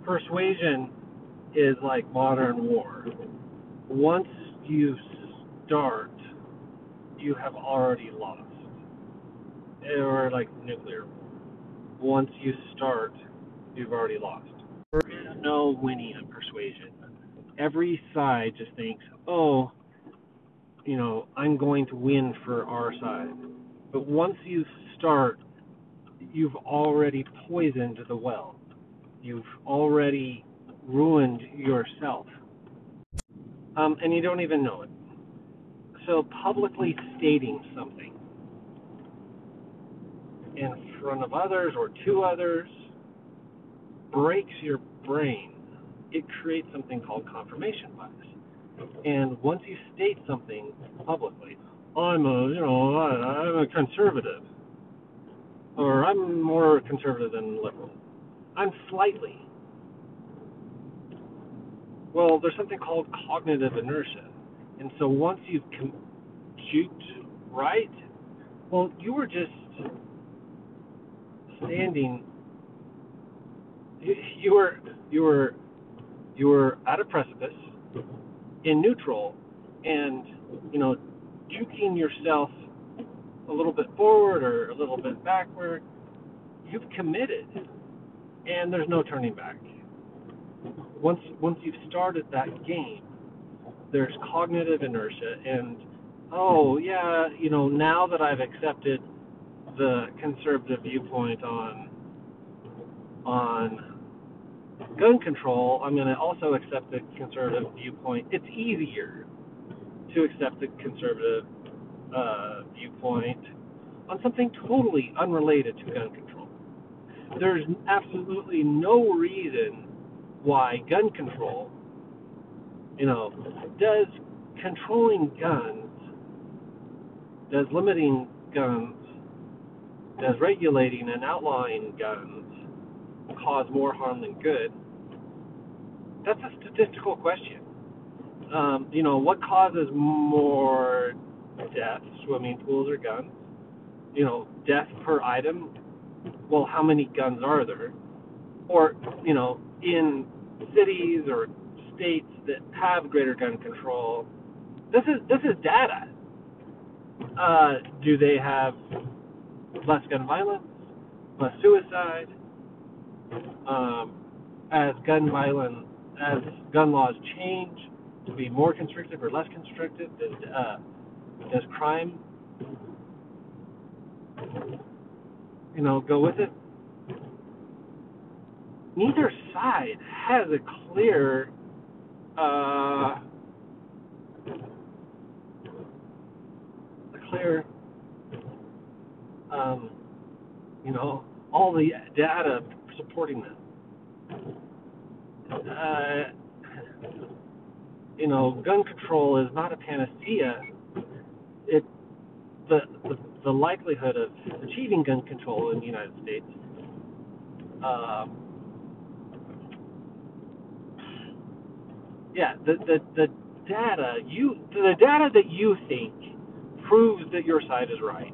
persuasion is like modern war. Once you start, you have already lost. Or like nuclear war. Once you start, you've already lost. There is no winning in persuasion. Every side just thinks, oh, I'm going to win for our side. But once you start, you've already poisoned the well. You've already ruined yourself. And you don't even know it. So publicly stating something in front of others or to others breaks your brain. It creates something called confirmation bias. And once you state something publicly, I'm a conservative, or I'm more conservative than liberal. I'm slightly. Well, there's something called cognitive inertia. And so once you've compute right, well, you were just standing. You were at a precipice in neutral, and juking yourself a little bit forward or a little bit backward. You've committed, and there's no turning back. Once you've started that game, there's cognitive inertia, and now that I've accepted the conservative viewpoint on gun control, I'm going to also accept the conservative viewpoint. It's easier to accept the conservative viewpoint on something totally unrelated to gun control. There's absolutely no reason why gun control, does controlling guns, does limiting guns, does regulating and outlawing guns cause more harm than good? That's a statistical question. What causes more deaths, swimming pools or guns? Death per item. Well, how many guns are there? Or, in cities or states that have greater gun control, this is data. Do they have less gun violence, less suicide? As gun laws change to be more constrictive or less constrictive, does crime, go with it? Neither side has a clear all the data supporting this. Gun control is not a panacea. The likelihood of achieving gun control in the United States, the data that you think proves that your side is right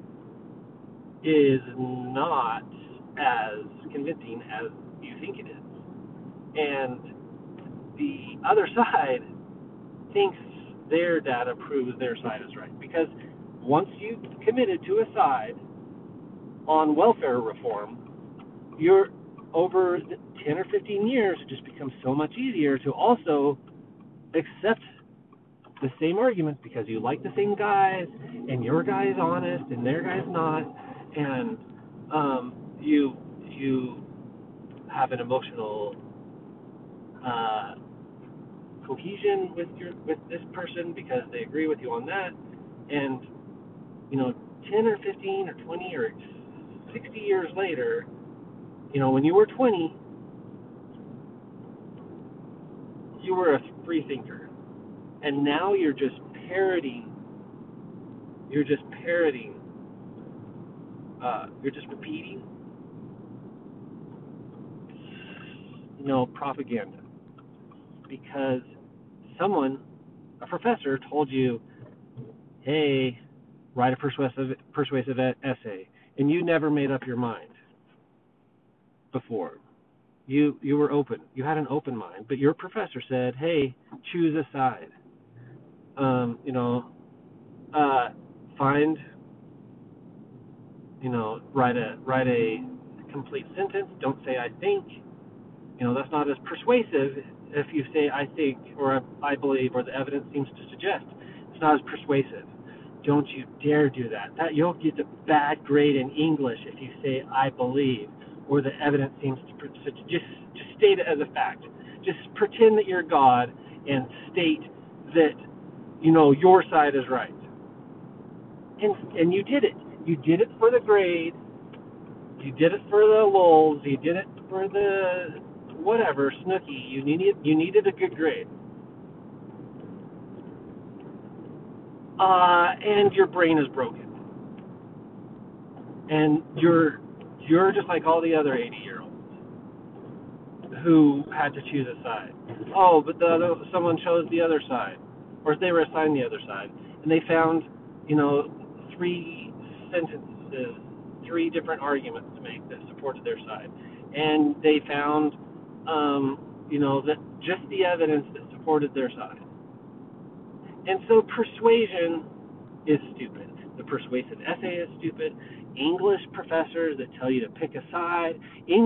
is not as convincing as you think it is. And the other side thinks their data proves their side is right. Because once you've committed to a side on welfare reform, you're over 10 or 15 years, it just becomes so much easier to also accept the same arguments because you like the same guys, and your guy is honest, and their guy's not, and you have an emotional cohesion with this person because they agree with you on that, and 10 or 15 or 20 or 60 years later, when you were 20, you were a free thinker, and now you're just parroting. You're just repeating, propaganda, because a professor told you, hey, write a persuasive essay, and you never made up your mind before. You were open. You had an open mind, but your professor said, "Hey, choose a side." You know, uh, find, write a complete sentence. Don't say "I think." That's not as persuasive if you say "I think" or "I believe" or "the evidence seems to suggest." It's not as persuasive. Don't you dare do that. You'll get a bad grade in English if you say "I believe" or "the evidence seems to suggest." Just state it as a fact. Just pretend that you're God and state that your side is right. And you did it. You did it for the grade. You did it for the lulz. You did it for the whatever snooky. You needed a good grade. And your brain is broken. And you're just like all the other 80-year-olds who had to choose a side. Oh, but someone chose the other side, or they were assigned the other side, and they found, three sentences, three different arguments to make that supported their side, and they found, that just the evidence that supported their side. And so persuasion is stupid. The persuasive essay is stupid. English professors that tell you to pick a side.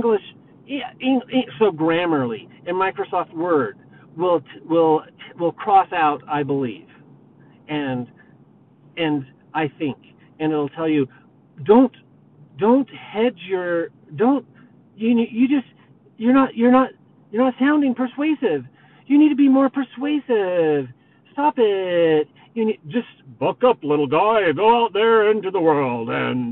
So Grammarly and Microsoft Word will cross out "I believe" and "I think," and it'll tell you don't hedge your don't you just you're not sounding persuasive. You need to be more persuasive. Stop it. You need just buck up, little guy. Go out there into the world and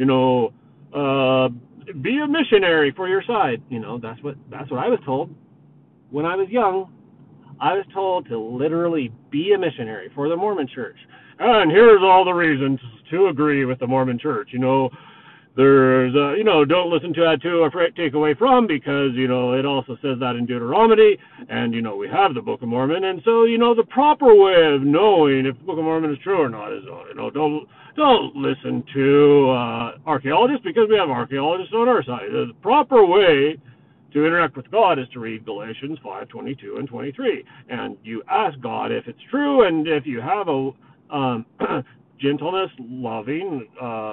be a missionary for your side. That's what I was told when I was young. I was told to literally be a missionary for the Mormon Church. And here's all the reasons to agree with the Mormon Church. There's, don't listen to that or take away from, because, it also says that in Deuteronomy, and, we have the Book of Mormon, and so, the proper way of knowing if the Book of Mormon is true or not is, don't listen to archaeologists, because we have archaeologists on our side. The proper way to interact with God is to read Galatians 5:22 and 23, and you ask God if it's true, and if you have a gentleness, loving,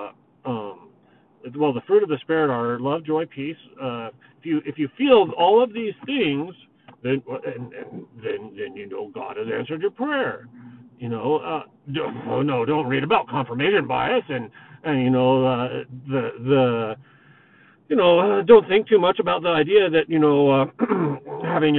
the fruit of the Spirit are love, joy, peace. If you feel all of these things, then God has answered your prayer. Don't read about confirmation bias and don't think too much about the idea that having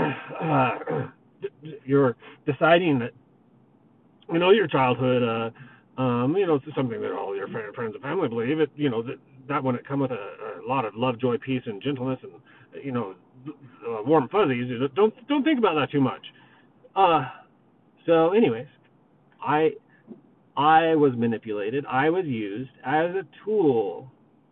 your deciding that your childhood. It's something that all your friends and family believe. That when it comes with a lot of love, joy, peace, and gentleness, and warm fuzzies, don't think about that too much. So, anyways, I was manipulated. I was used as a tool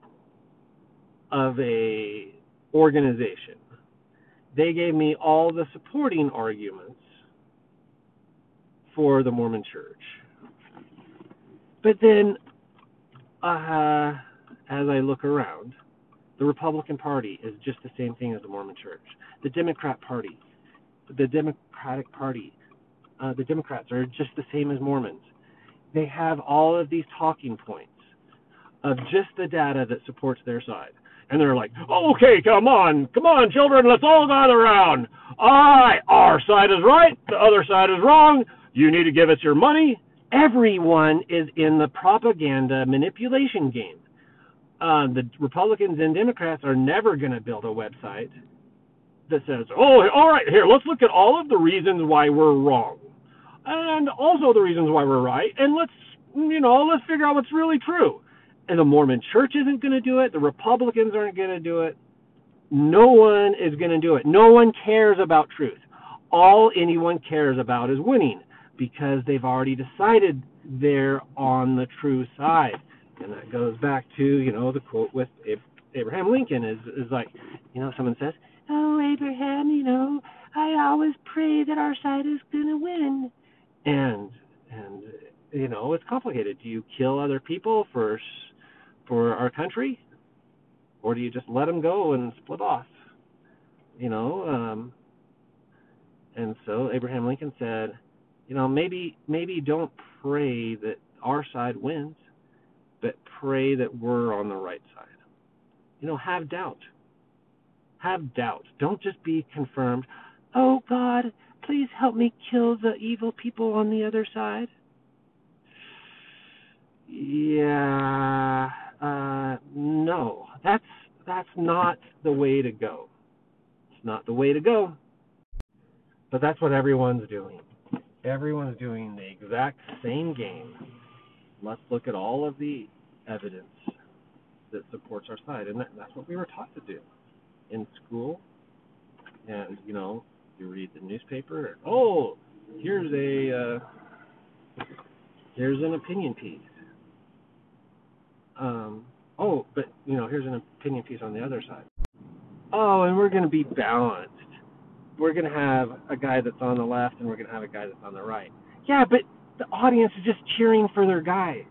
of a organization. They gave me all the supporting arguments for the Mormon Church. But then, as I look around, the Republican Party is just the same thing as the Mormon Church. The Democratic Party, the Democratic Party, the Democrats are just the same as Mormons. They have all of these talking points of just the data that supports their side. And they're like, okay, come on, children, let's all gather around. Our side is right, the other side is wrong. You need to give us your money. Everyone is in the propaganda manipulation game. The Republicans and Democrats are never going to build a website that says, oh, all right, here, let's look at all of the reasons why we're wrong, and also the reasons why we're right, and let's figure out what's really true. And the Mormon Church isn't going to do it. The Republicans aren't going to do it. No one is going to do it. No one cares about truth. All anyone cares about is winning, because they've already decided they're on the true side. And that goes back to, the quote with Abraham Lincoln is like, someone says, oh, Abraham, I always pray that our side is going to win. And it's complicated. Do you kill other people for our country? Or do you just let them go and split off? And so Abraham Lincoln said, maybe don't pray that our side wins, but pray that we're on the right side. Have doubt. Have doubt. Don't just be confirmed. Oh, God, please help me kill the evil people on the other side. Yeah, no, that's not the way to go. It's not the way to go. But that's what everyone's doing. Everyone's doing the exact same game. Let's look at all of the evidence that supports our side. And that's what we were taught to do in school. And, you read the newspaper. Oh, here's an opinion piece. But, here's an opinion piece on the other side. Oh, and we're going to be balanced. We're going to have a guy that's on the left and we're going to have a guy that's on the right. Yeah, but the audience is just cheering for their guy.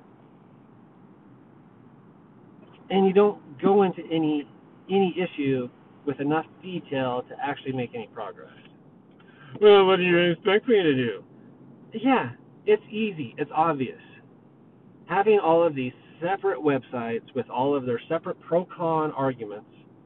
And you don't go into any issue with enough detail to actually make any progress. Well, what do you expect me to do? Yeah, it's easy. It's obvious. Having all of these separate websites with all of their separate pro-con arguments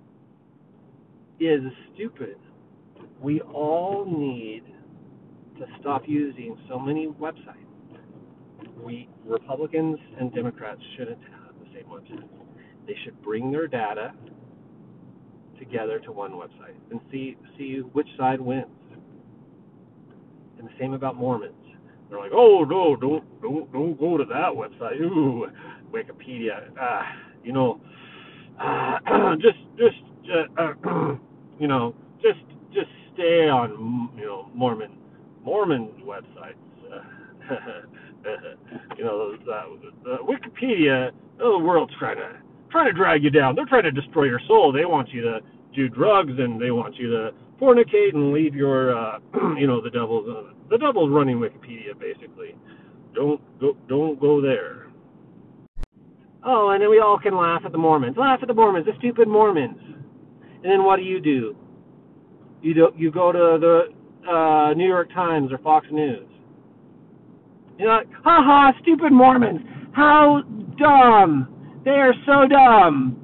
is stupid. We all need to stop using so many websites. Republicans and Democrats shouldn't have the same website. They should bring their data together to one website and see which side wins. And the same about Mormons. They're like, oh no, don't go to that website. Ooh, Wikipedia. Just stay on Mormon websites. Wikipedia. The world's trying to drag you down. They're trying to destroy your soul. They want you to do drugs and they want you to fornicate and leave your the devil's running Wikipedia basically. Don't go there. Oh, and then we all can laugh at the Mormons. Laugh at the Mormons, the stupid Mormons. And then what do? You go to the New York Times or Fox News. You're like, ha, stupid Mormons. How dumb. They are so dumb.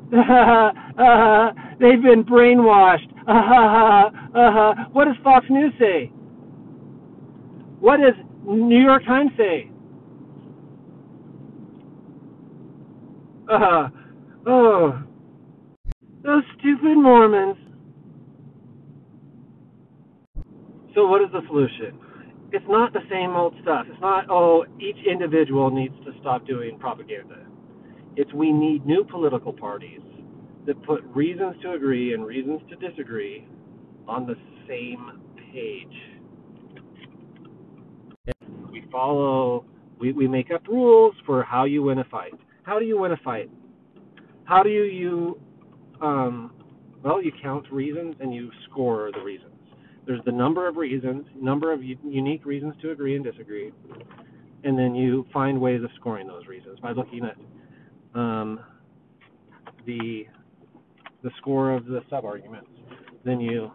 They've been brainwashed. What does Fox News say? What does New York Times say? Those stupid Mormons. So what is the solution? It's not the same old stuff. It's not, each individual needs to stop doing propaganda. It's we need new political parties that put reasons to agree and reasons to disagree on the same page. And we make up rules for how you win a fight. How do you win a fight? How do you you count reasons and you score the reasons. There's the number of reasons, number of unique reasons to agree and disagree, and then you find ways of scoring those reasons by looking at the score of the sub-arguments. Then you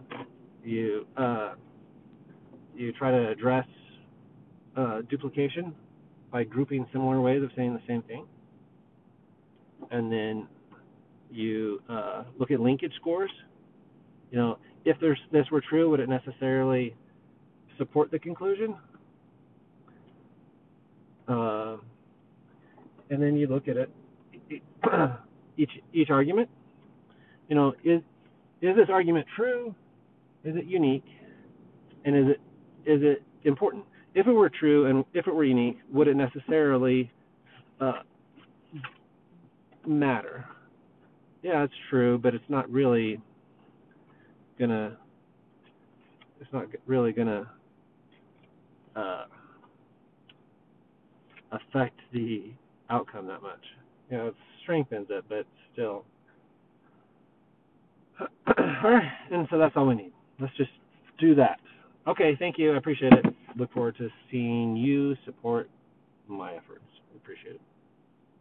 try to address duplication by grouping similar ways of saying the same thing, and then you look at linkage scores. If this were true, would it necessarily support the conclusion? And then you look at it, each argument. Is this argument true? Is it unique? And is it important? If it were true and if it were unique, would it necessarily matter? Yeah, it's true, but it's not really gonna affect the outcome that much. It strengthens it, but still. All right, and so that's all we need. Let's just do that. Okay, thank you. I appreciate it. Look forward to seeing you support my efforts. Appreciate it.